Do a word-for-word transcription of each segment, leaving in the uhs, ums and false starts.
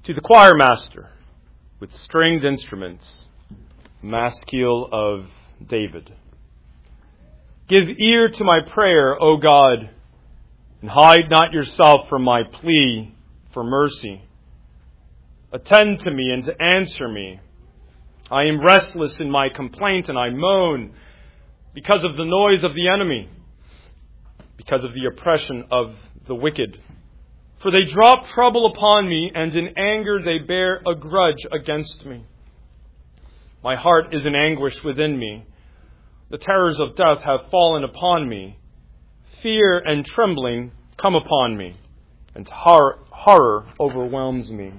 To the choir master with stringed instruments, Maskil of David. Give ear to my prayer, O God, and hide not yourself from my plea for mercy. Attend to me and answer me. I am restless in my complaint, and I moan because of the noise of the enemy, because of the oppression of the wicked. For they drop trouble upon me, and in anger they bear a grudge against me. My heart is in anguish within me. The terrors of death have fallen upon me. Fear and trembling come upon me, and horror, horror overwhelms me.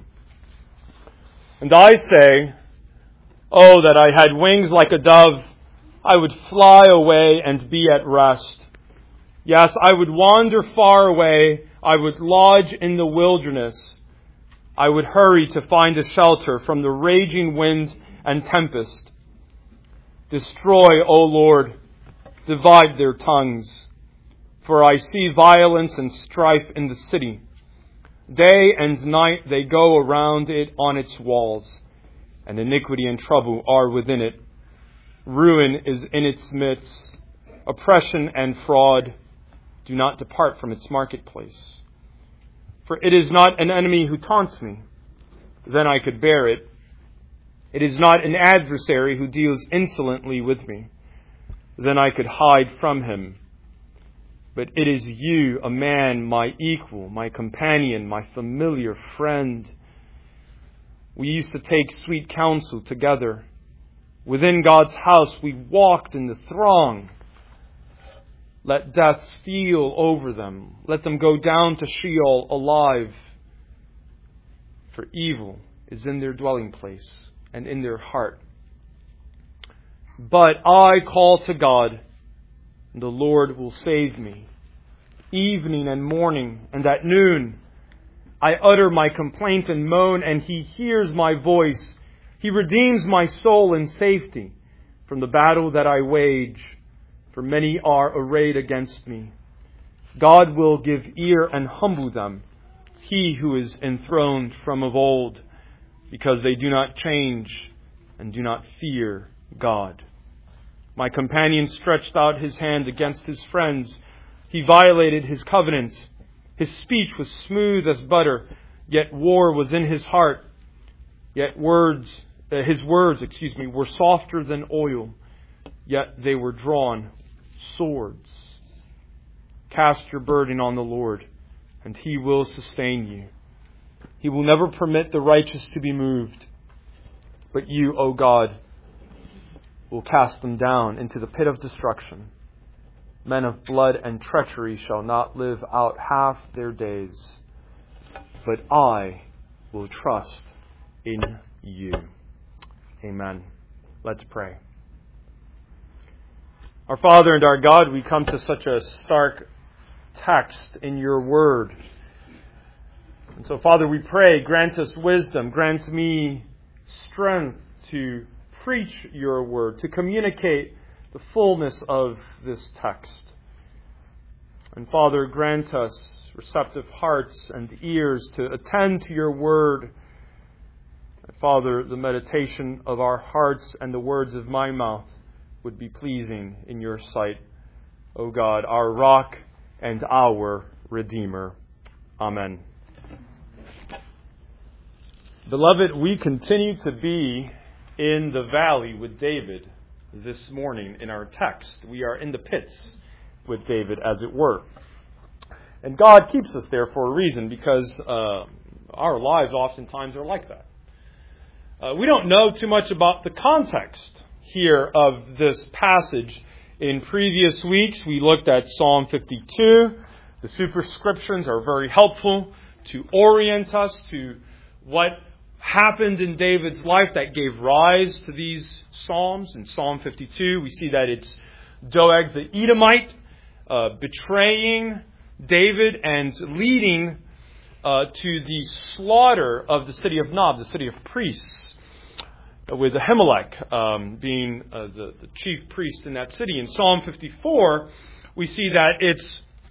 And I say, oh, that I had wings like a dove, I would fly away and be at rest. Yes, I would wander far away. I would lodge in the wilderness. I would hurry to find a shelter from the raging wind and tempest. Destroy, O Lord, divide their tongues. For I see violence and strife in the city. Day and night they go around it on its walls, and iniquity and trouble are within it. Ruin is in its midst. Oppression and fraud do not depart from its marketplace. For it is not an enemy who taunts me, then I could bear it. It is not an adversary who deals insolently with me, then I could hide from him. But it is you, a man, my equal, my companion, my familiar friend. We used to take sweet counsel together. Within God's house we walked in the throng. Let death steal over them. Let them go down to Sheol alive. For evil is in their dwelling place and in their heart. But I call to God, and the Lord will save me. Evening and morning and at noon, I utter my complaint and moan, and He hears my voice. He redeems my soul in safety from the battle that I wage. For many are arrayed against me. God will give ear and humble them, He who is enthroned from of old, because they do not change and do not fear God. My companion stretched out his hand against his friends. He violated his covenant. His speech was smooth as butter, yet war was in his heart. Yet words, uh, his words, excuse me, were softer than oil, yet they were drawn swords. Cast your burden on the Lord, and He will sustain you. He will never permit the righteous to be moved. But you, O God, will cast them down into the pit of destruction. Men of blood and treachery shall not live out half their days. But I will trust in you. Amen. Let's pray. Our Father and our God, we come to such a stark text in your word. And so, Father, we pray, grant us wisdom, grant me strength to preach your word, to communicate the fullness of this text. And Father, grant us receptive hearts and ears to attend to your word. And Father, the meditation of our hearts and the words of my mouth would be pleasing in your sight, O God, our rock and our Redeemer. Amen. Beloved, we continue to be in the valley with David this morning in our text. We are in the pits with David, as it were. And God keeps us there for a reason, because uh, our lives oftentimes are like that. Uh, we don't know too much about the context here of this passage. In previous weeks, we looked at Psalm fifty-two. The superscriptions are very helpful to orient us to what happened in David's life that gave rise to these Psalms. In Psalm fifty-two, we see that it's Doeg the Edomite uh, betraying David and leading uh, to the slaughter of the city of Nob, the city of priests, with Ahimelech um, being uh, the, the chief priest in that city. In Psalm fifty-four, we see that it's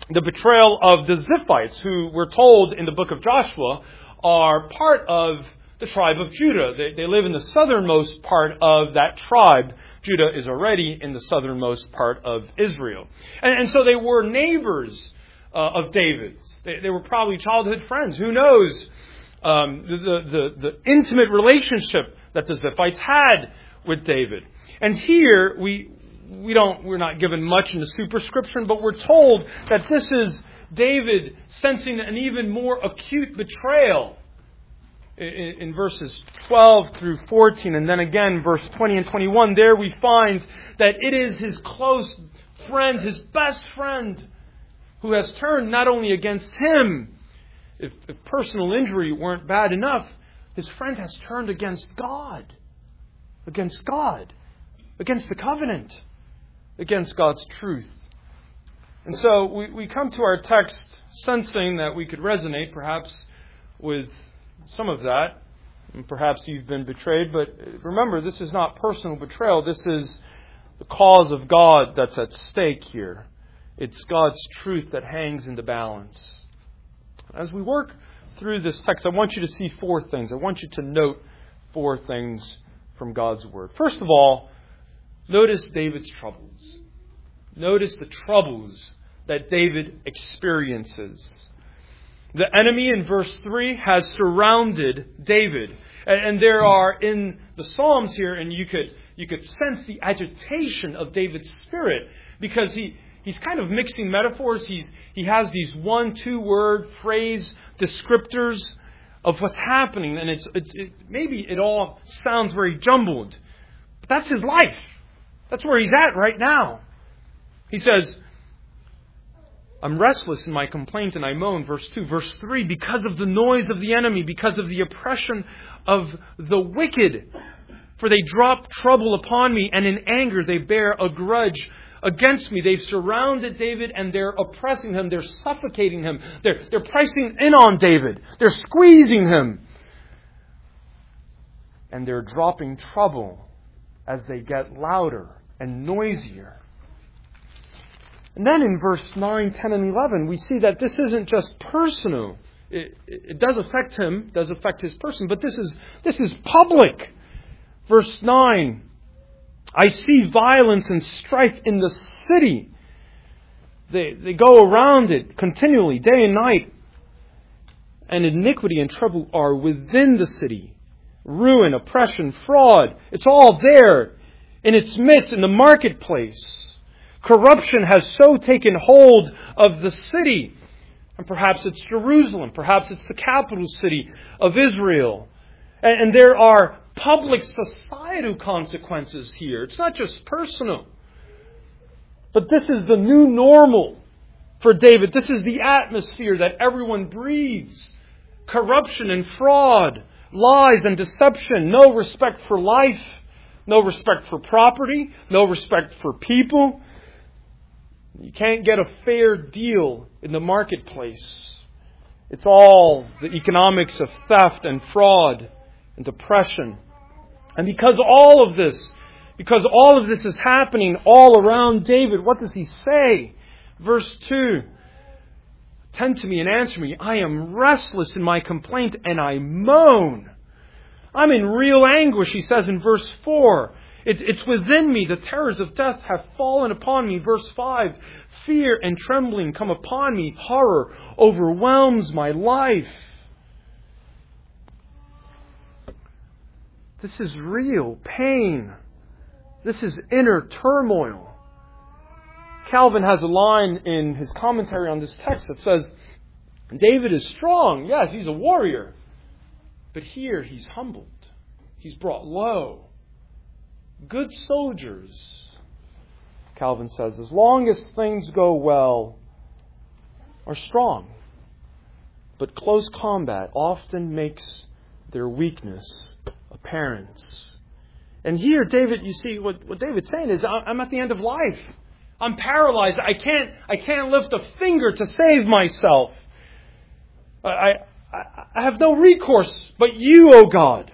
the betrayal of the Ziphites, who we're told in the book of Joshua are part of the tribe of Judah. They, they live in the southernmost part of that tribe. Judah is already in the southernmost part of Israel. And, and so they were neighbors uh, of David's. They, they were probably childhood friends. Who knows um, the, the, the intimate relationship that the Ziphites had with David. And here we we don't we're not given much in the superscription, but we're told that this is David sensing an even more acute betrayal in, in verses twelve through fourteen, and then again verse twenty and twenty-one. There we find that it is his close friend, his best friend, who has turned not only against him, if, if personal injury weren't bad enough, his friend has turned against God, against God, against the covenant, against God's truth. And so we, we come to our text sensing that we could resonate perhaps with some of that. And perhaps you've been betrayed, but remember, this is not personal betrayal. This is the cause of God that's at stake here. It's God's truth that hangs in the balance. As we work through this text, I want you to see four things. I want you to note four things from God's Word. First of all, notice David's troubles. Notice the troubles that David experiences. The enemy in verse three has surrounded David. And there are in the Psalms here, and you could you could sense the agitation of David's spirit, because he, he's kind of mixing metaphors. He's he has these one, two word phrase descriptors of what's happening, and it's, it's it, maybe it all sounds very jumbled. But that's his life. That's where he's at right now. He says, I'm restless in my complaint and I moan. Verse two. Verse three, because of the noise of the enemy, because of the oppression of the wicked. For they drop trouble upon me, and in anger they bear a grudge against me. They've surrounded David and they're oppressing him. They're suffocating him. They're, they're pressing in on David. They're squeezing him. And they're dropping trouble as they get louder and noisier. And then in verse nine, ten, and eleven, we see that this isn't just personal. It, it, it does affect him, does affect his person, but this is this is public. Verse nine, I see violence and strife in the city. They, they go around it continually, day and night. And iniquity and trouble are within the city. Ruin, oppression, fraud, it's all there in its midst, in the marketplace. Corruption has so taken hold of the city. And perhaps it's Jerusalem. Perhaps it's the capital city of Israel. And, and there are public societal consequences here. It's not just personal. But this is the new normal for David. This is the atmosphere that everyone breathes. Corruption and fraud, lies and deception, no respect for life, no respect for property, no respect for people. You can't get a fair deal in the marketplace. It's all the economics of theft and fraud and depression. And because all of this, because all of this is happening all around David, what does he say? Verse two, attend to me and answer me. I am restless in my complaint and I moan. I'm in real anguish, he says in verse four. It, it's within me. The terrors of death have fallen upon me. Verse five. Fear and trembling come upon me. Horror overwhelms my life. This is real pain. This is inner turmoil. Calvin has a line in his commentary on this text that says, David is strong. Yes, he's a warrior. But here he's humbled. He's brought low. Good soldiers, Calvin says, as long as things go well, are strong. But close combat often makes their weakness apparent. And here, David, you see, what, what David's saying is, I'm at the end of life. I'm paralyzed. I can't, I can't lift a finger to save myself. I, I, I have no recourse but you, O God.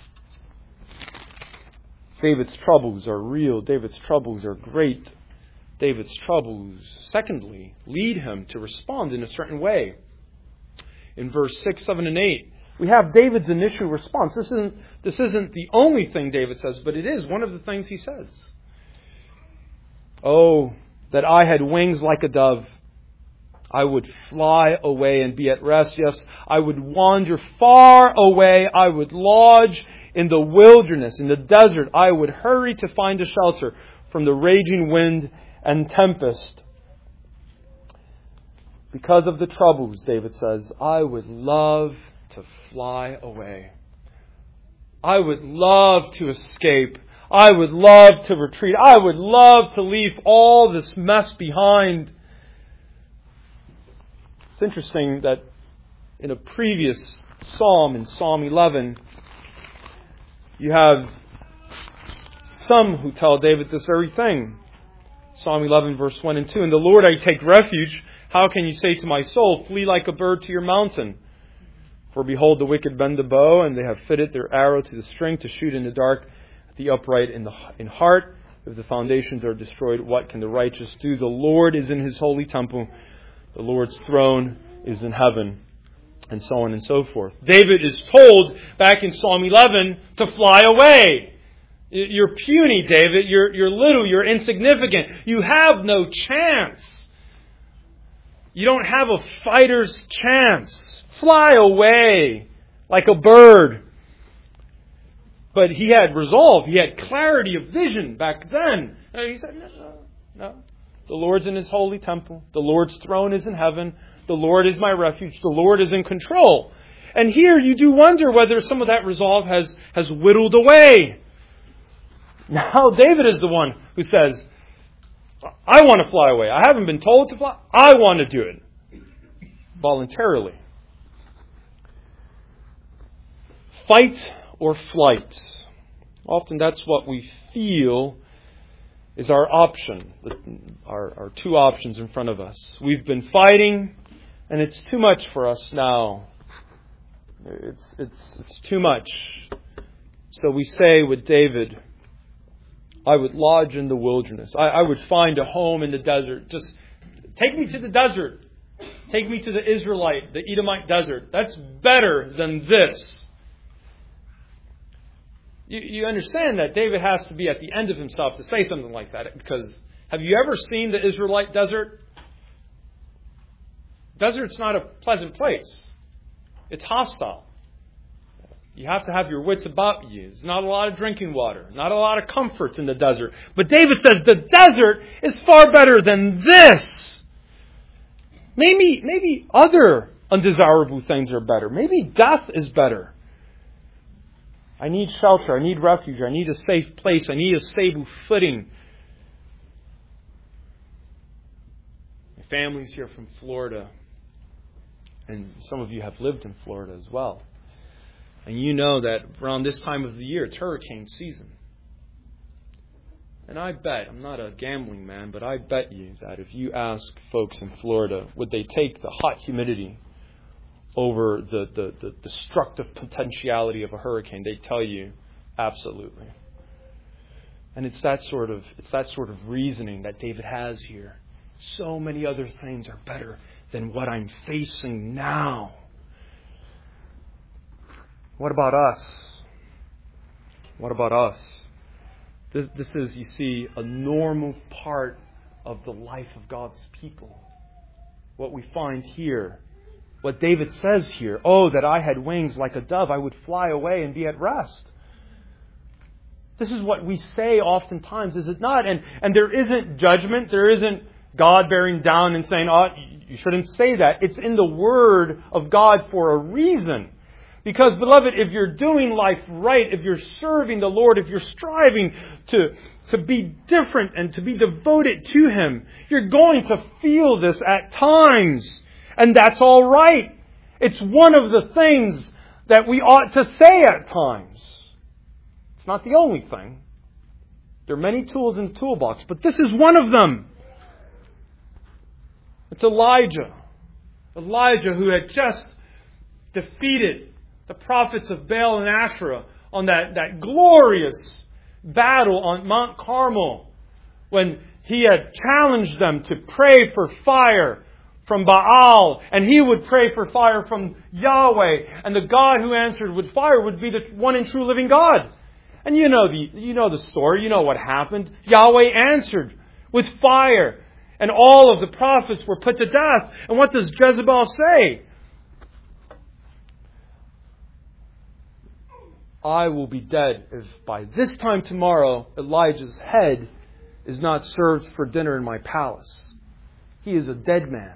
David's troubles are real. David's troubles are great. David's troubles, secondly, lead him to respond in a certain way. In verse six, seven, and eight, we have David's initial response. This isn't, this isn't the only thing David says, but it is one of the things he says. Oh, that I had wings like a dove. I would fly away and be at rest. Yes, I would wander far away. I would lodge in the wilderness, in the desert. I would hurry to find a shelter from the raging wind and tempest. Because of the troubles, David says, I would love to fly away. I would love to escape. I would love to retreat. I would love to leave all this mess behind. It's interesting that in a previous psalm, in Psalm eleven, you have some who tell David this very thing. Psalm eleven, verse one and two. In the Lord I take refuge. How can you say to my soul, flee like a bird to your mountain? For behold, the wicked bend the bow, and they have fitted their arrow to the string to shoot in the dark at the upright in the in heart. If the foundations are destroyed, what can the righteous do? The Lord is in his holy temple. The Lord's throne is in heaven. And so on and so forth. David is told back in Psalm eleven to fly away. You're puny, David. You're, you're little. You're insignificant. You have no chance. You don't have a fighter's chance. Fly away like a bird. But he had resolve. He had clarity of vision back then. And he said, no, no, no. The Lord's in his holy temple. The Lord's throne is in heaven. The Lord is my refuge. The Lord is in control. And here you do wonder whether some of that resolve has, has whittled away. Now David is the one who says, I want to fly away. I haven't been told to fly. I want to do it. Voluntarily. Fight or flight. Often that's what we feel is our option. Our, our two options in front of us. We've been fighting and it's too much for us now. It's, it's, it's too much. So we say with David, I would lodge in the wilderness. I, I would find a home in the desert. Just take me to the desert. Take me to the Israelite, the Edomite desert. That's better than this. You, you understand that David has to be at the end of himself to say something like that. Because have you ever seen the Israelite desert? Desert's not a pleasant place. It's hostile. You have to have your wits about you. There's not a lot of drinking water. Not a lot of comfort in the desert. But David says the desert is far better than this. Maybe, maybe other undesirable things are better. Maybe death is better. I need shelter. I need refuge. I need a safe place. I need a stable footing. My family's here from Florida. And some of you have lived in Florida as well. And you know that around this time of the year, it's hurricane season. And I bet, I'm not a gambling man, but I bet you that if you ask folks in Florida, would they take the hot humidity over the, the, the destructive potentiality of a hurricane, they'd tell you absolutely. And it's that sort of it's that sort of reasoning that David has here. So many other things are better than what I'm facing now. What about us? What about us? This, this is, you see, a normal part of the life of God's people. What we find here, what David says here, oh, that I had wings like a dove, I would fly away and be at rest. This is what we say oftentimes, is it not? And, and there isn't judgment, there isn't God bearing down and saying, oh, you shouldn't say that. It's in the Word of God for a reason. Because, beloved, if you're doing life right, if you're serving the Lord, if you're striving to, to be different and to be devoted to Him, you're going to feel this at times. And that's all right. It's one of the things that we ought to say at times. It's not the only thing. There are many tools in the toolbox, but this is one of them. It's Elijah. Elijah who had just defeated the prophets of Baal and Asherah on that, that glorious battle on Mount Carmel when he had challenged them to pray for fire from Baal, and he would pray for fire from Yahweh, and the God who answered with fire would be the one and true living God. And you know the you know the story, you know what happened. Yahweh answered with fire, and all of the prophets were put to death. And what does Jezebel say? I will be dead if by this time tomorrow Elijah's head is not served for dinner in my palace. He is a dead man.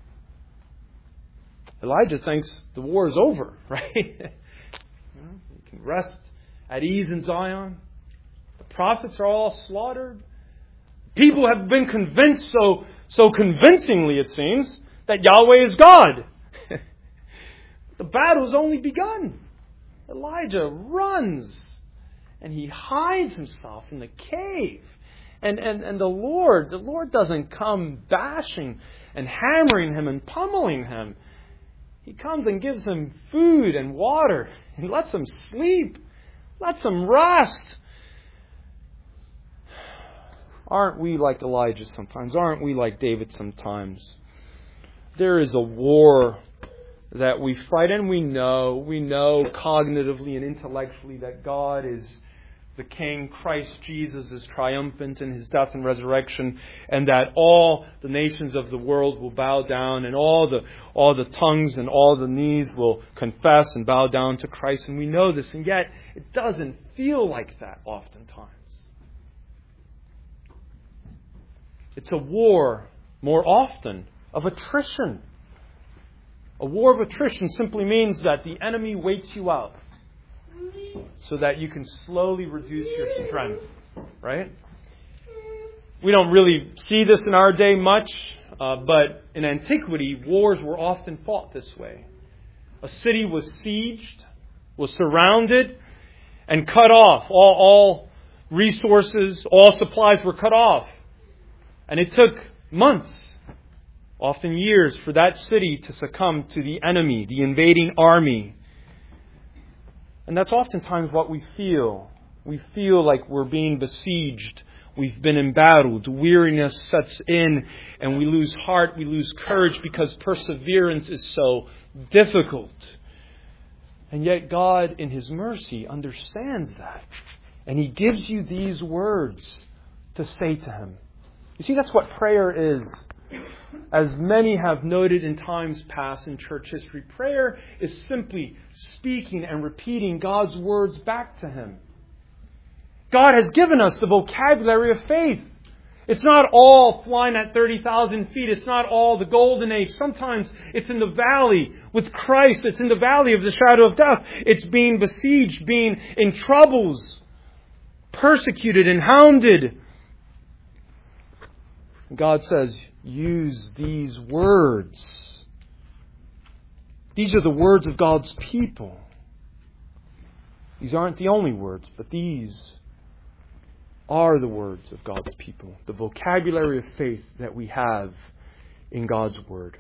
Elijah thinks the war is over, right? You know, he can rest at ease in Zion. The prophets are all slaughtered. People have been convinced so, so convincingly, it seems, that Yahweh is God. The battle's only begun. Elijah runs and he hides himself in the cave. And, and, and the Lord, the Lord doesn't come bashing and hammering him and pummeling him. He comes and gives him food and water and lets him sleep, lets him rest. Aren't we like Elijah sometimes? Aren't we like David sometimes? There is a war that we fight, and we know, we know cognitively and intellectually that God is the King, Christ Jesus is triumphant in His death and resurrection, and that all the nations of the world will bow down, and all the all the tongues and all the knees will confess and bow down to Christ. And we know this, and yet it doesn't feel like that oftentimes. It's a war, more often, of attrition. A war of attrition simply means that the enemy waits you out so that you can slowly reduce your strength, right? We don't really see this in our day much, uh, but in antiquity, wars were often fought this way. A city was sieged, was surrounded, and cut off. All, all resources, all supplies were cut off. And it took months, often years, for that city to succumb to the enemy, the invading army. And that's oftentimes what we feel. We feel like we're being besieged. We've been embattled. Weariness sets in and we lose heart, we lose courage because perseverance is so difficult. And yet God, in His mercy, understands that. And He gives you these words to say to Him. You see, that's what prayer is. As many have noted in times past in church history, prayer is simply speaking and repeating God's words back to Him. God has given us the vocabulary of faith. It's not all flying at thirty thousand feet. It's not all the golden age. Sometimes it's in the valley with Christ. It's in the valley of the shadow of death. It's being besieged, being in troubles, persecuted and hounded. God says, use these words. These are the words of God's people. These aren't the only words, but these are the words of God's people. The vocabulary of faith that we have in God's Word.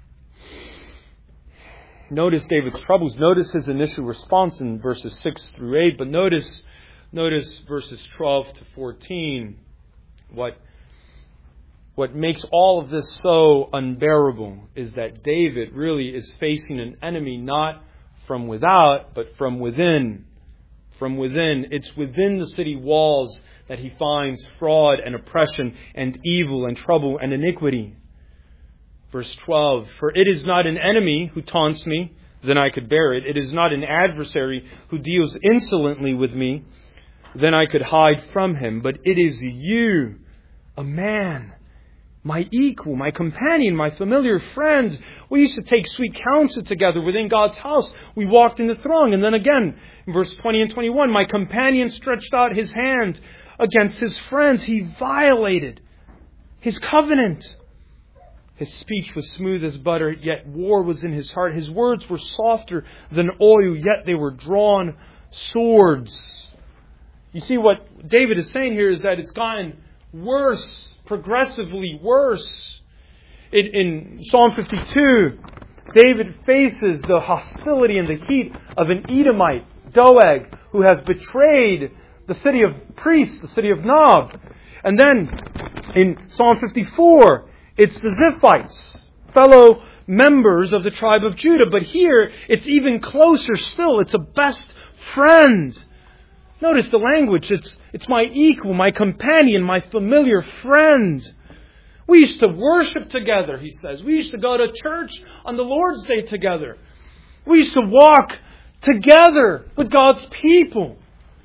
Notice David's troubles. Notice his initial response in verses six through eight. But notice, notice verses twelve to fourteen. What What makes all of this so unbearable is that David really is facing an enemy not from without, but from within. From within. It's within the city walls that he finds fraud and oppression and evil and trouble and iniquity. Verse twelve, for it is not an enemy who taunts me, then I could bear it. It is not an adversary who deals insolently with me, then I could hide from him. But it is you, a man, my equal, my companion, my familiar friend. We used to take sweet counsel together within God's house. We walked in the throng. And then again, in verse twenty and twenty-one, my companion stretched out his hand against his friends. He violated his covenant. His speech was smooth as butter, yet war was in his heart. His words were softer than oil, yet they were drawn swords. You see, what David is saying here is that it's gotten worse, progressively worse. In, in Psalm fifty-two, David faces the hostility and the heat of an Edomite, Doeg, who has betrayed the city of priests, the city of Nob. And then in Psalm fifty-four, it's the Ziphites, fellow members of the tribe of Judah. But here, it's even closer still. It's a best friend. Notice the language. It's, it's my equal, my companion, my familiar friend. We used to worship together, he says. We used to go to church on the Lord's Day together. We used to walk together with God's people.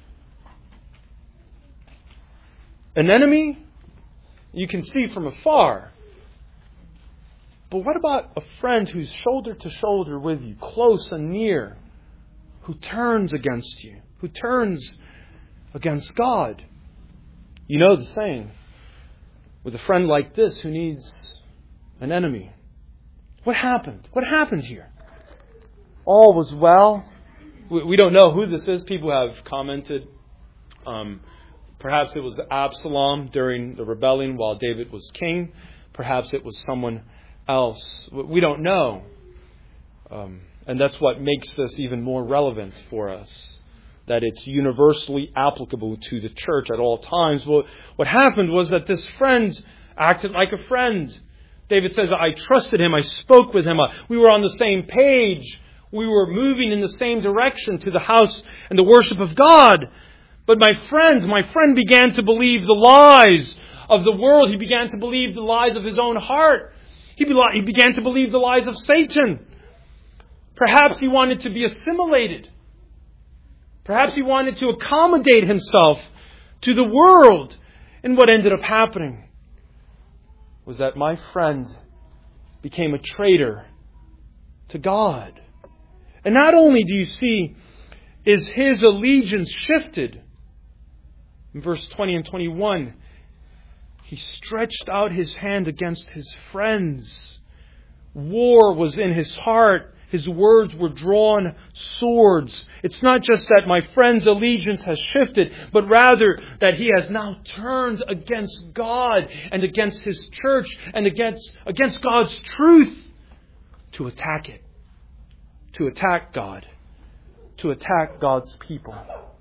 An enemy, you can see from afar. But what about a friend who's shoulder to shoulder with you, close and near, who turns against you, who turns against God? You know the saying, with a friend like this who needs an enemy. What happened? What happened here? All was well. We, we don't know who this is. People have commented. Um, perhaps it was Absalom during the rebellion while David was king. Perhaps it was someone else. We don't know. Um, and that's what makes this even more relevant for us. That it's universally applicable to the church at all times. Well, what happened was that this friend acted like a friend. David says, I trusted him, I spoke with him, we were on the same page, we were moving in the same direction to the house and the worship of God. But my friend, my friend began to believe the lies of the world. He began to believe the lies of his own heart. He began to believe the lies of Satan. Perhaps he wanted to be assimilated. Perhaps he wanted to accommodate himself to the world. And what ended up happening was that my friend became a traitor to God. And not only do you see, is his allegiance shifted. In verse twenty and twenty-one, he stretched out his hand against his friends. War was in his heart. His words were drawn swords. It's not just that my friend's allegiance has shifted, but rather that he has now turned against God and against His church and against, against God's truth to attack it. To attack God. To attack God's people.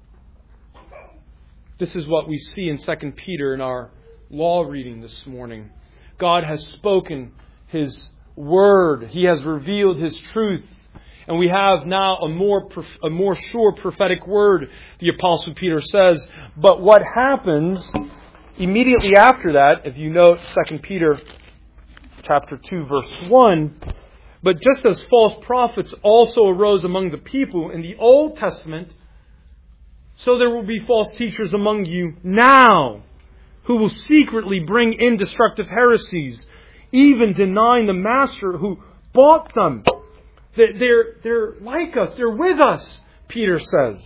This is what we see in Second Peter in our law reading this morning. God has spoken His Word. He has revealed His truth. And we have now a more a more sure prophetic word, the Apostle Peter says. But what happens immediately after that, if you note Second Peter chapter two, verse one, but just as false prophets also arose among the people in the Old Testament, so there will be false teachers among you now, who will secretly bring in destructive heresies, even denying the Master who bought them. They're, they're like us. They're with us, Peter says.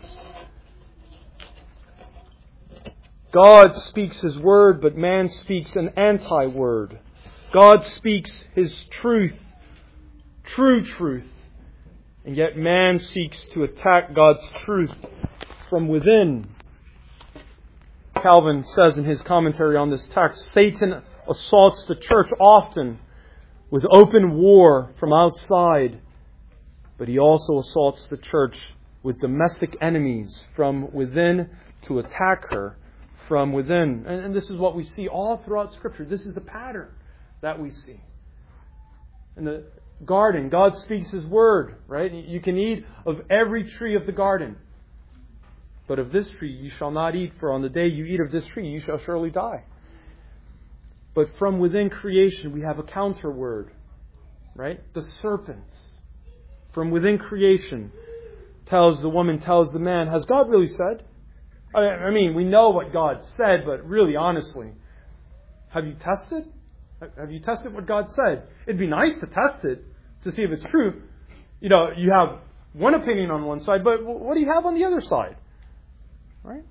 God speaks His word, but man speaks an anti-word. God speaks His truth, true truth, and yet man seeks to attack God's truth from within. Calvin says in his commentary on this text, Satan assaults the church often with open war from outside, but he also assaults the church with domestic enemies from within to attack her from within. And, and this is what we see all throughout Scripture. This is the pattern that we see. In the garden, God speaks His word, right? You can eat of every tree of the garden. But of this tree you shall not eat, for on the day you eat of this tree you shall surely die. But from within creation we have a counter word, right? The serpent. From within creation tells the woman, tells the man, has God really said? I mean, we know what God said, but really, honestly, have you tested? Have you tested what God said? It'd be nice to test it to see if it's true. You know, you have one opinion on one side, but what do you have on the other side? Right?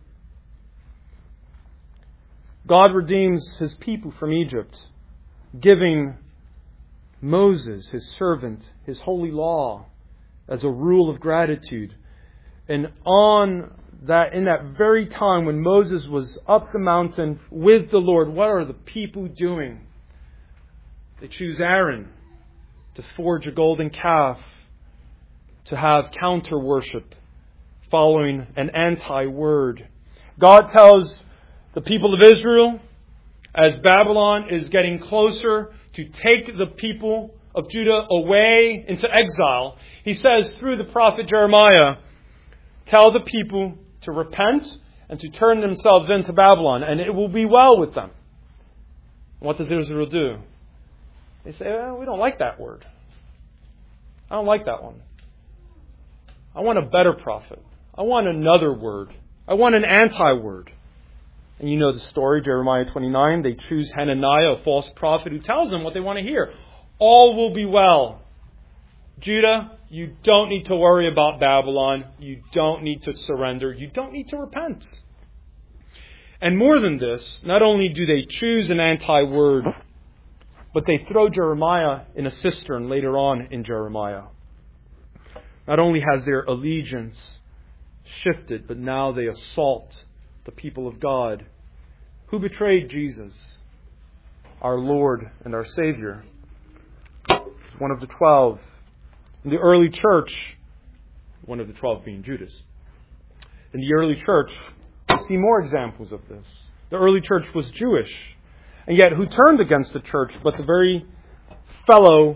God redeems His people from Egypt, giving Moses, His servant, His holy law as a rule of gratitude. And on that, in that very time when Moses was up the mountain with the Lord, what are the people doing? They choose Aaron to forge a golden calf, to have counter worship, following an anti-word. God tells the people of Israel, as Babylon is getting closer to take the people of Judah away into exile, he says through the prophet Jeremiah, tell the people to repent and to turn themselves into Babylon, and it will be well with them. What does Israel do? They say, well, we don't like that word. I don't like that one. I want a better prophet. I want another word. I want an anti-word. And you know the story, Jeremiah twenty-nine. They choose Hananiah, a false prophet, who tells them what they want to hear. All will be well. Judah, you don't need to worry about Babylon. You don't need to surrender. You don't need to repent. And more than this, not only do they choose an anti-word, but they throw Jeremiah in a cistern later on in Jeremiah. Not only has their allegiance shifted, but now they assault the people of God. Who betrayed Jesus, our Lord and our Savior? One of the twelve. In the early church, one of the twelve being Judas. In the early church, we see more examples of this. The early church was Jewish. And yet, who turned against the church but the very fellow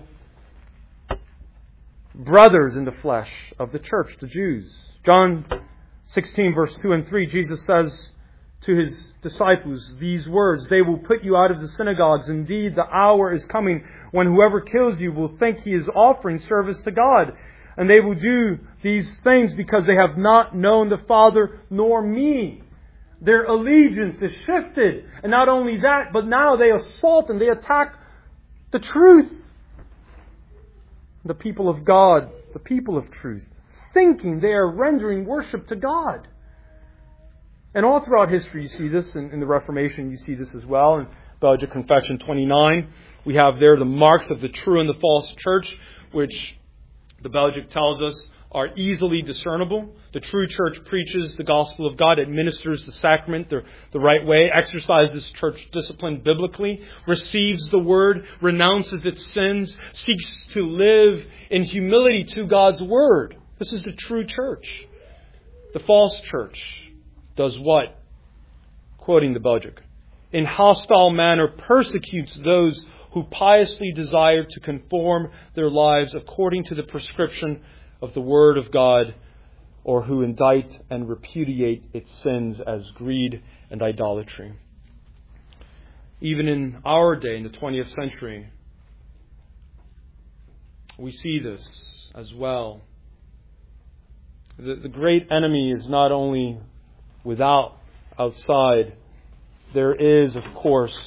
brothers in the flesh of the church, the Jews? John sixteen, verse two and three, Jesus says to His disciples these words, they will put you out of the synagogues. Indeed, the hour is coming when whoever kills you will think he is offering service to God. And they will do these things because they have not known the Father nor me. Their allegiance is shifted. And not only that, but now they assault and they attack the truth. The people of God, the people of truth, thinking they are rendering worship to God. And all throughout history you see this. In, in the Reformation you see this as well. In Belgic Confession twenty-nine, we have there the marks of the true and the false church, which the Belgic tells us are easily discernible. The true church preaches the gospel of God, administers the sacrament the, the right way, exercises church discipline biblically, receives the word, renounces its sins, seeks to live in humility to God's word. This is the true church. The false church does what? Quoting the Belgic. In hostile manner persecutes those who piously desire to conform their lives according to the prescription of the Word of God, or who indict and repudiate its sins as greed and idolatry. Even in our day, in the twentieth century, we see this as well. The, the great enemy is not only without, outside. There is, of course,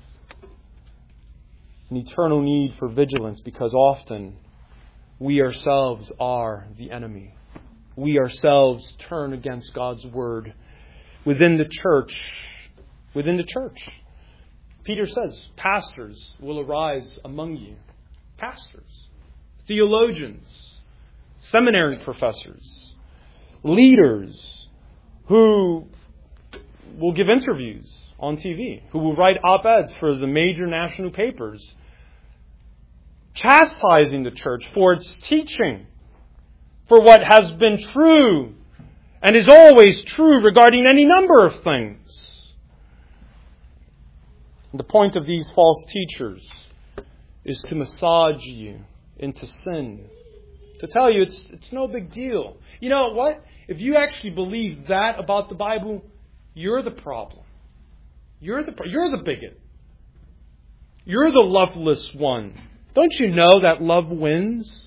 an eternal need for vigilance, because often we ourselves are the enemy. We ourselves turn against God's word within the church. Within the church. Peter says, pastors will arise among you. Pastors, theologians, seminary professors, leaders who will give interviews on T V, who will write op-eds for the major national papers, chastising the church for its teaching, for what has been true and is always true regarding any number of things. The point of these false teachers is to massage you into sin, to tell you it's it's no big deal. You know what? If you actually believe that about the Bible, you're the problem. You're the you're the bigot. You're the loveless one. Don't you know that love wins?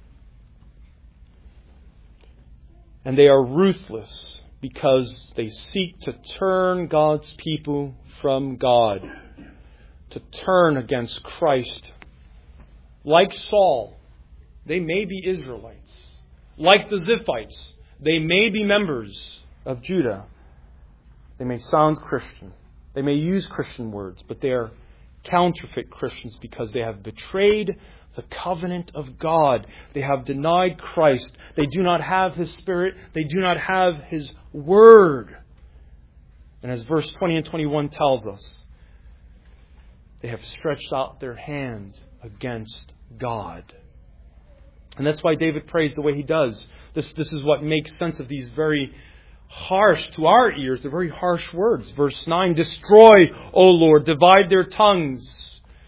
And they are ruthless because they seek to turn God's people from God, to turn against Christ. Like Saul, they may be Israelites. Like the Ziphites, they may be members of Judah. They may sound Christian. They may use Christian words, but they are counterfeit Christians because they have betrayed the covenant of God. They have denied Christ. They do not have His Spirit. They do not have His Word. And as verse twenty and twenty-one tells us, they have stretched out their hands against God. And that's why David prays the way he does. This, this is what makes sense of these very harsh to our ears. They're very harsh words. Verse nine, destroy, O Lord, divide their tongues.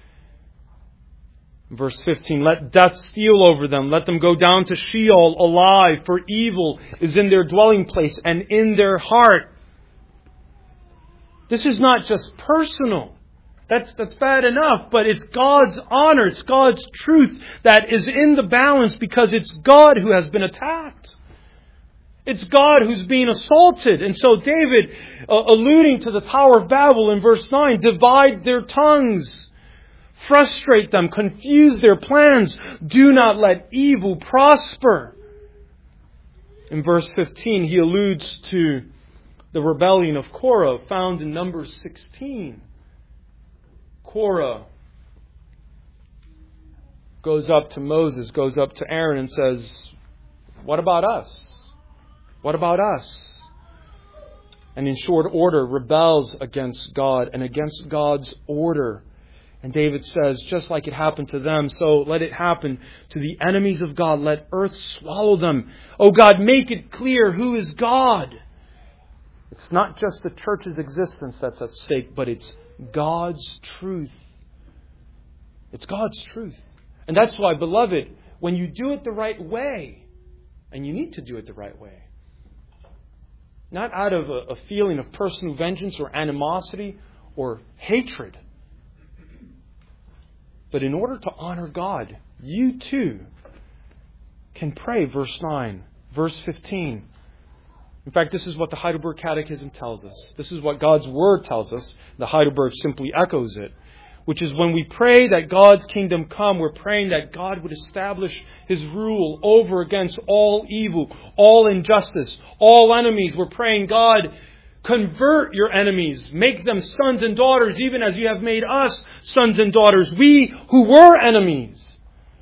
Verse fifteen, let death steal over them. Let them go down to Sheol alive, for evil is in their dwelling place and in their heart. This is not just personal. That's, that's bad enough, but it's God's honor, it's God's truth that is in the balance because it's God who has been attacked. It's God who's being assaulted. And so David, uh, alluding to the Tower of Babel in verse nine, divide their tongues. Frustrate them, confuse their plans. Do not let evil prosper. In verse fifteen, he alludes to the rebellion of Korah found in Numbers sixteen. Korah goes up to Moses, goes up to Aaron and says, what about us? What about us? And in short order rebels against God and against God's order. And David says, just like it happened to them, so let it happen to the enemies of God. Let earth swallow them. Oh God, make it clear who is God. It's not just the church's existence that's at stake, but it's God's truth. It's God's truth. And that's why, beloved, when you do it the right way, and you need to do it the right way, not out of a, a feeling of personal vengeance or animosity or hatred, but in order to honor God, you too can pray. Verse nine, verse fifteen. In fact, this is what the Heidelberg Catechism tells us. This is what God's Word tells us. The Heidelberg simply echoes it. Which is when we pray that God's kingdom come, we're praying that God would establish His rule over against all evil, all injustice, all enemies. We're praying, God, convert your enemies. Make them sons and daughters, even as you have made us sons and daughters. We who were enemies.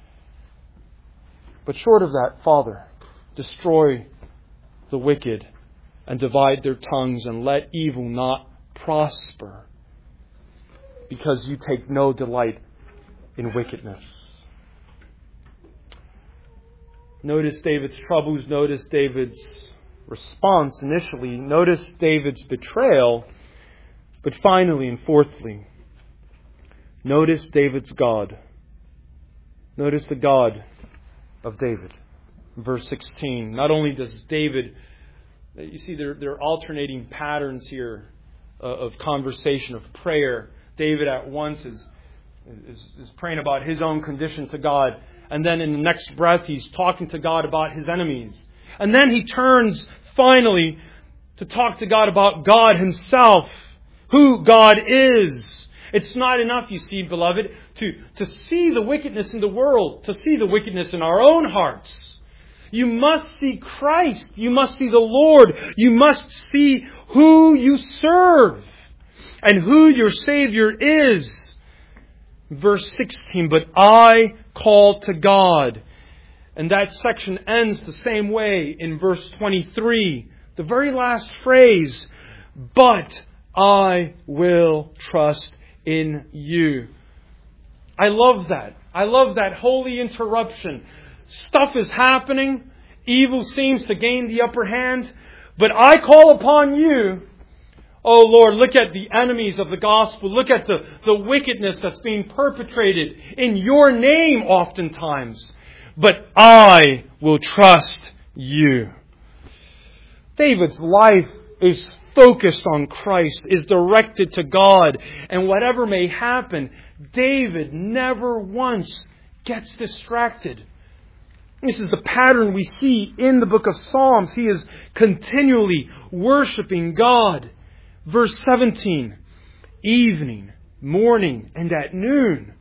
But short of that, Father, destroy the wicked and divide their tongues and let evil not prosper, because you take no delight in wickedness. Notice David's troubles. Notice David's response initially. Notice David's betrayal. But finally and fourthly, notice David's God. Notice the God of David. Verse sixteen. Not only does David, you see there, there are alternating patterns here uh, of conversation, of prayer. David at once is, is, is praying about his own condition to God. And then in the next breath, he's talking to God about his enemies. And then he turns finally to talk to God about God Himself, who God is. It's not enough, you see, beloved, to, to see the wickedness in the world, to see the wickedness in our own hearts. You must see Christ. You must see the Lord. You must see who you serve and who your Savior is. Verse sixteen, but I call to God. And that section ends the same way in verse twenty-three. The very last phrase, but I will trust in you. I love that. I love that holy interruption. Stuff is happening. Evil seems to gain the upper hand. But I call upon you. Oh Lord, look at the enemies of the gospel. Look at the, the wickedness that's being perpetrated in your name oftentimes. But I will trust you. David's life is focused on Christ, is directed to God. And whatever may happen, David never once gets distracted. This is the pattern we see in the book of Psalms. He is continually worshiping God. Verse seventeen, evening, morning, and at noon,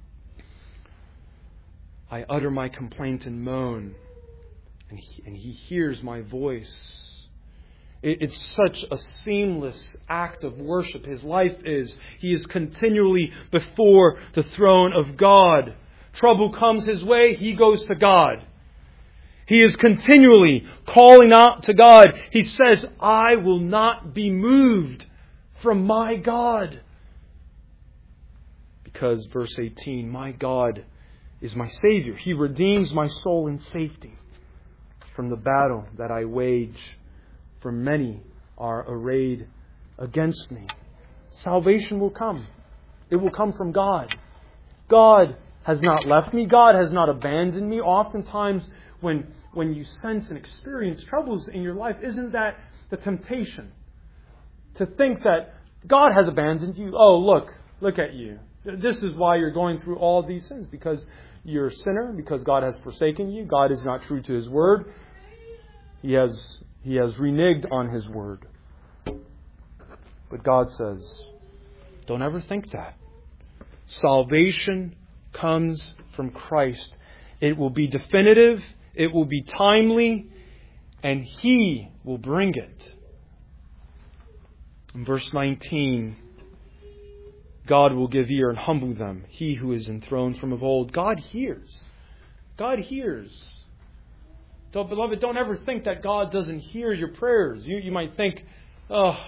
I utter my complaint and moan, and He, and he hears my voice. It, it's such a seamless act of worship. His life is. He is continually before the throne of God. Trouble comes his way, he goes to God. He is continually calling out to God. He says, I will not be moved from my God. Because, verse eighteen, my God is my Savior. He redeems my soul in safety from the battle that I wage for many are arrayed against me. Salvation will come. It will come from God. God has not left me. God has not abandoned me. Oftentimes when, when you sense and experience troubles in your life, isn't that the temptation? To think that God has abandoned you. Oh, look, look at you. This is why you're going through all these sins. Because you're a sinner. Because God has forsaken you. God is not true to His word. He has, he has reneged on His word. But God says, don't ever think that. Salvation comes from Christ. It will be definitive. It will be timely. And He will bring it. In verse nineteen, God will give ear and humble them. He who is enthroned from of old. God hears. God hears. So, beloved, don't ever think that God doesn't hear your prayers. You, you might think, oh,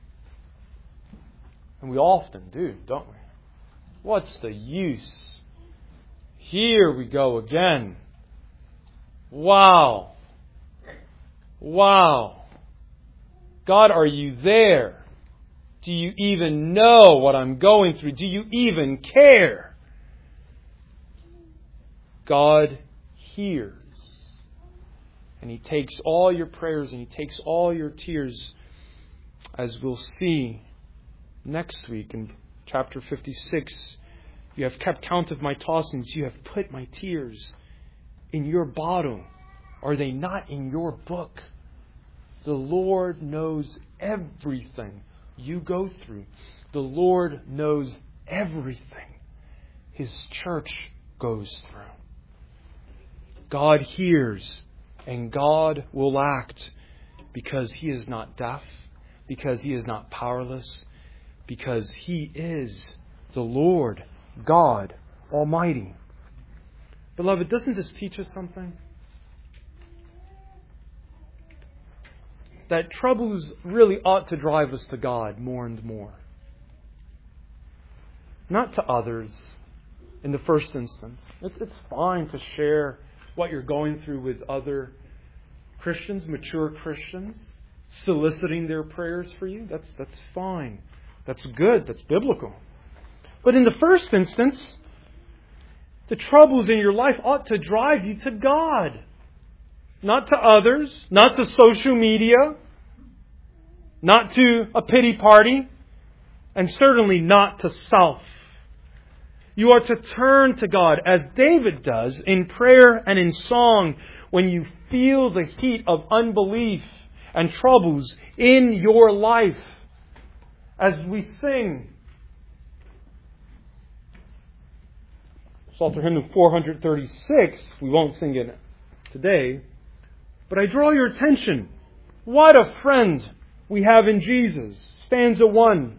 and we often do, don't we? What's the use? Here we go again. Wow. Wow. God, are you there? Do you even know what I'm going through? Do you even care? God hears. And He takes all your prayers and He takes all your tears, as we'll see next week in chapter fifty-six. You have kept count of my tossings. You have put my tears in your bottle. Are they not in your book? The Lord knows everything you go through. The Lord knows everything His church goes through. God hears and God will act because He is not deaf, because He is not powerless, because He is the Lord God Almighty. Beloved, doesn't this teach us something? That troubles really ought to drive us to God more and more. Not to others in the first instance. It's, it's fine to share what you're going through with other Christians, mature Christians, soliciting their prayers for you. That's, that's fine. That's good. That's biblical. But in the first instance, the troubles in your life ought to drive you to God. Not to others, not to social media, not to a pity party, and certainly not to self. You are to turn to God as David does in prayer and in song when you feel the heat of unbelief and troubles in your life. As we sing Psalter hymn four thirty-six, we won't sing it today, but I draw your attention. What a friend we have in Jesus. Stanza one.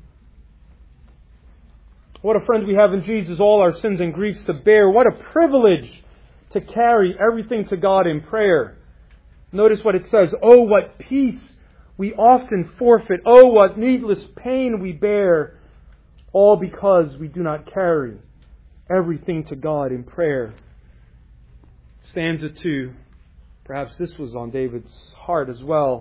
What a friend we have in Jesus, all our sins and griefs to bear. What a privilege to carry everything to God in prayer. Notice what it says. Oh, what peace we often forfeit. Oh, what needless pain we bear. All because we do not carry everything to God in prayer. Stanza two. Perhaps this was on David's heart as well.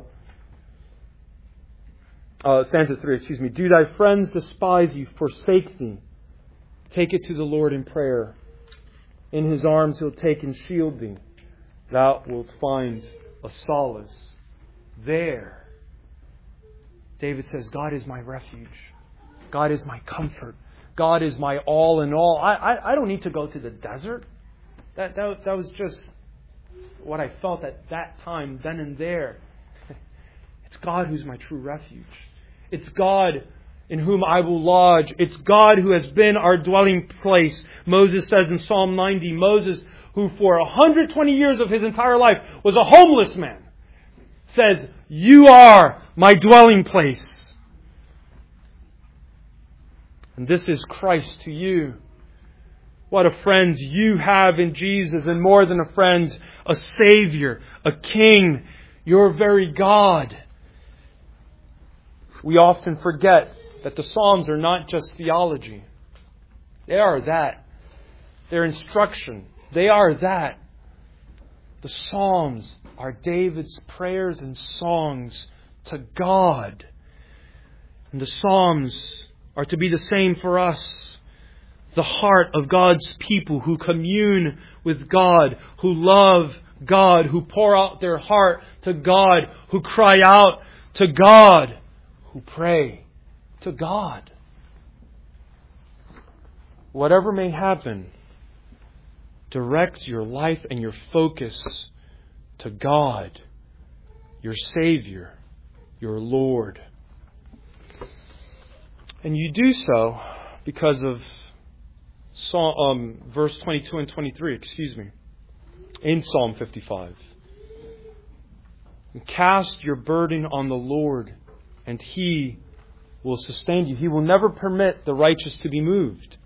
Uh, stanza three, excuse me. Do thy friends despise you, forsake thee? Take it to the Lord in prayer. In His arms He'll take and shield thee. Thou wilt find a solace there. David says, God is my refuge. God is my comfort. God is my all in all. I, I, I don't need to go to the desert. That, that, that was just what I felt at that time, then and there. It's God who's my true refuge. It's God in whom I will lodge. It's God who has been our dwelling place. Moses says in Psalm ninety, Moses, who for one hundred twenty years of his entire life was a homeless man, says, you are my dwelling place. And this is Christ to you. What a friend you have in Jesus, and more than a friend, a Savior, a King, your very God. We often forget that the Psalms are not just theology. They are that. They're instruction. They are that. The Psalms are David's prayers and songs to God. And the Psalms are to be the same for us. The heart of God's people who commune with God, who love God, who pour out their heart to God, who cry out to God, who pray to God. Whatever may happen, direct your life and your focus to God, your Savior, your Lord. And you do so because of Psalm, um, verse twenty-two and twenty-three, excuse me, in Psalm fifty-five. Cast your burden on the Lord, and He will sustain you. He will never permit the righteous to be moved.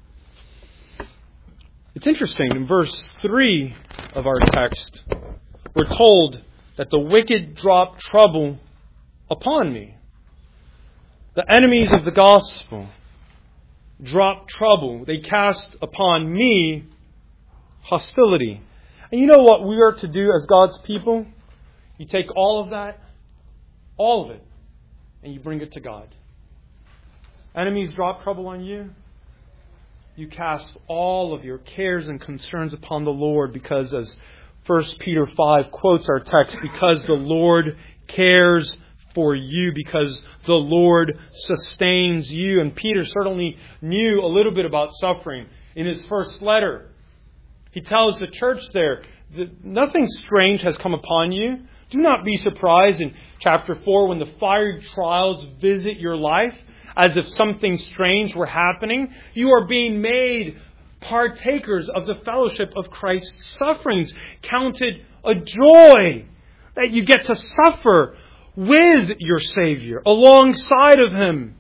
It's interesting, in verse three of our text, we're told that the wicked drop trouble upon me. The enemies of the gospel drop trouble. They cast upon me hostility. And you know what we are to do as God's people? You take all of that, all of it, and you bring it to God. Enemies drop trouble on you. You cast all of your cares and concerns upon the Lord, because as First Peter five quotes our text, because the Lord cares for you, because the Lord sustains you. And Peter certainly knew a little bit about suffering. In his first letter, he tells the church there that nothing strange has come upon you. Do not be surprised in chapter four when the fiery trials visit your life, as if something strange were happening. You are being made partakers of the fellowship of Christ's sufferings. Count it a joy that you get to suffer with your Savior, alongside of Him.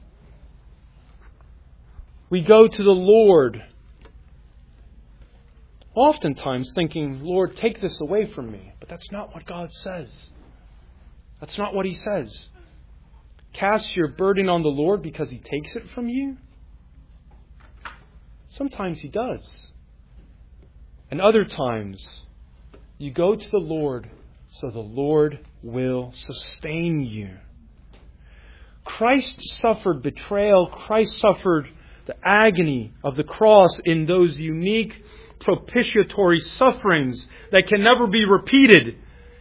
We go to the Lord, oftentimes thinking, Lord, take this away from me. But that's not what God says. That's not what He says. Cast your burden on the Lord because He takes it from you? Sometimes He does. And other times, you go to the Lord so the Lord will sustain you. Christ suffered betrayal. Christ suffered the agony of the cross in those unique propitiatory sufferings that can never be repeated.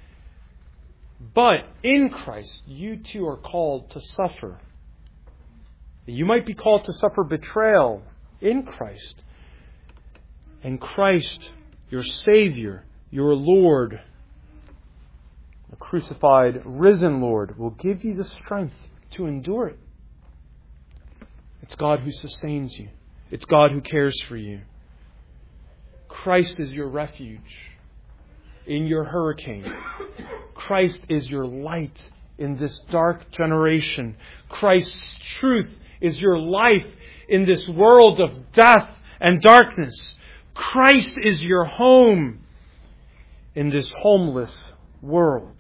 But in Christ, you too are called to suffer. You might be called to suffer betrayal in Christ. And Christ, your Savior, your Lord, the crucified, risen Lord, will give you the strength to endure it. It's God who sustains you. It's God who cares for you. Christ is your refuge in your hurricane. Christ is your light in this dark generation. Christ's truth is your life in this world of death and darkness. Christ is your home in this homeless world.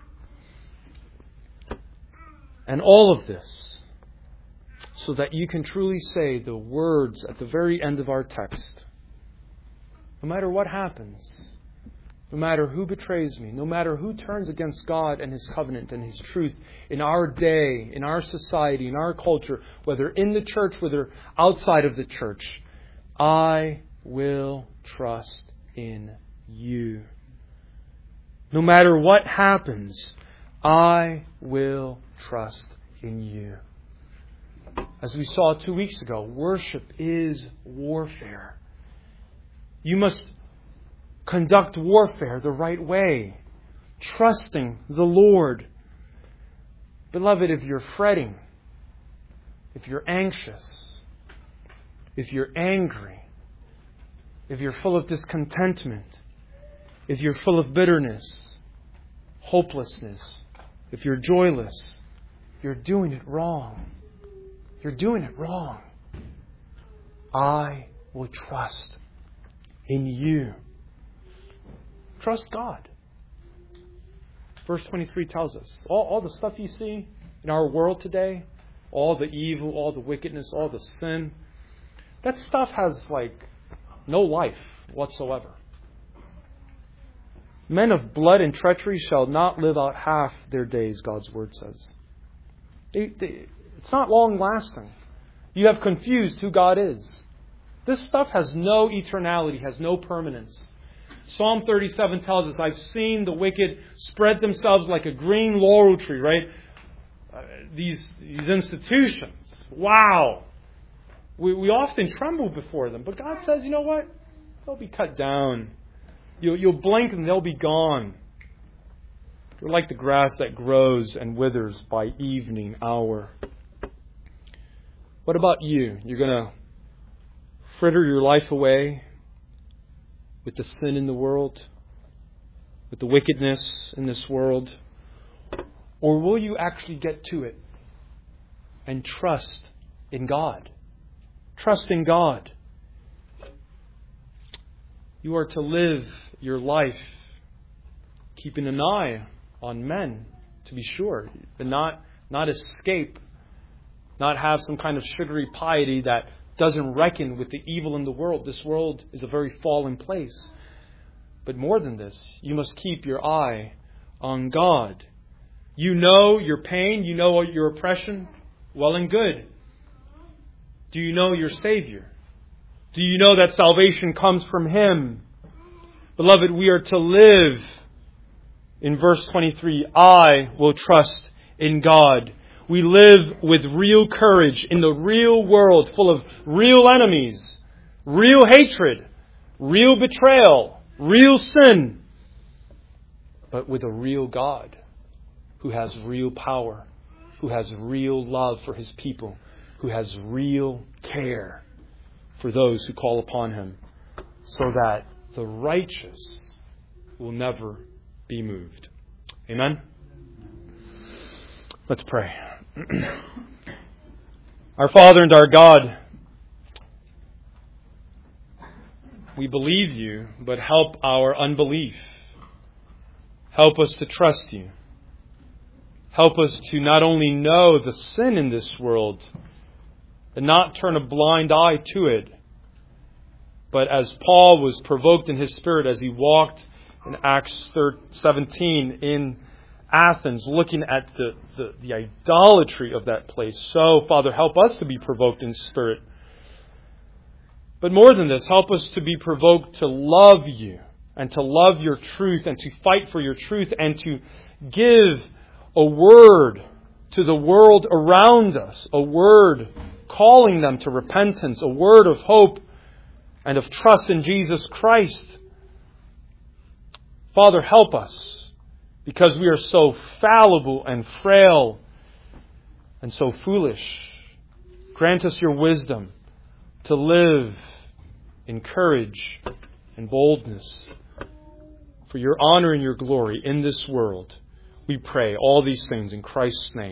And all of this so that you can truly say the words at the very end of our text. No matter what happens, no matter who betrays me, no matter who turns against God and His covenant and His truth in our day, in our society, in our culture, whether in the church, whether outside of the church, I will trust in you. No matter what happens, I will trust in you. As we saw two weeks ago, worship is warfare. You must conduct warfare the right way, trusting the Lord. Beloved, if you're fretting, if you're anxious, if you're angry, if you're full of discontentment, if you're full of bitterness, hopelessness, if you're joyless, you're doing it wrong. You're doing it wrong. I will trust in you. Trust God. Verse twenty-three tells us, all, all the stuff you see in our world today, all the evil, all the wickedness, all the sin, that stuff has like no life whatsoever. Men of blood and treachery shall not live out half their days, God's word says. They, they, it's not long lasting. You have confused who God is. This stuff has no eternality, has no permanence. Psalm thirty-seven tells us, I've seen the wicked spread themselves like a green laurel tree, right? Uh, these, these institutions. Wow. We, we often tremble before them. But God says, you know what? They'll be cut down. You'll, you'll blink and they'll be gone. They're like the grass that grows and withers by evening hour. What about you? You're going to fritter your life away with the sin in the world, with the wickedness in this world? Or will you actually get to it and trust in God? Trust in God. You are to live your life keeping an eye on men, to be sure, but not, not escape, not have some kind of sugary piety that doesn't reckon with the evil in the world. This world is a very fallen place. But more than this, you must keep your eye on God. You know your pain, you know your oppression, well and good. Do you know your Savior? Do you know that salvation comes from Him? Beloved, we are to live in verse twenty-three, I will trust in God. We live with real courage in the real world full of real enemies, real hatred, real betrayal, real sin, but with a real God who has real power, who has real love for His people, who has real care for those who call upon Him, so that the righteous will never be moved. Amen? Let's pray. Our Father and our God, we believe You, but help our unbelief. Help us to trust You. Help us to not only know the sin in this world and not turn a blind eye to it, but as Paul was provoked in his spirit as he walked in Acts seventeen in Athens, looking at the, the, the idolatry of that place. So, Father, help us to be provoked in spirit. But more than this, help us to be provoked to love You and to love Your truth and to fight for Your truth and to give a word to the world around us, a word calling them to repentance, a word of hope and of trust in Jesus Christ. Father, help us, because we are so fallible and frail and so foolish. Grant us Your wisdom to live in courage and boldness for Your honor and Your glory in this world. We pray all these things in Christ's name.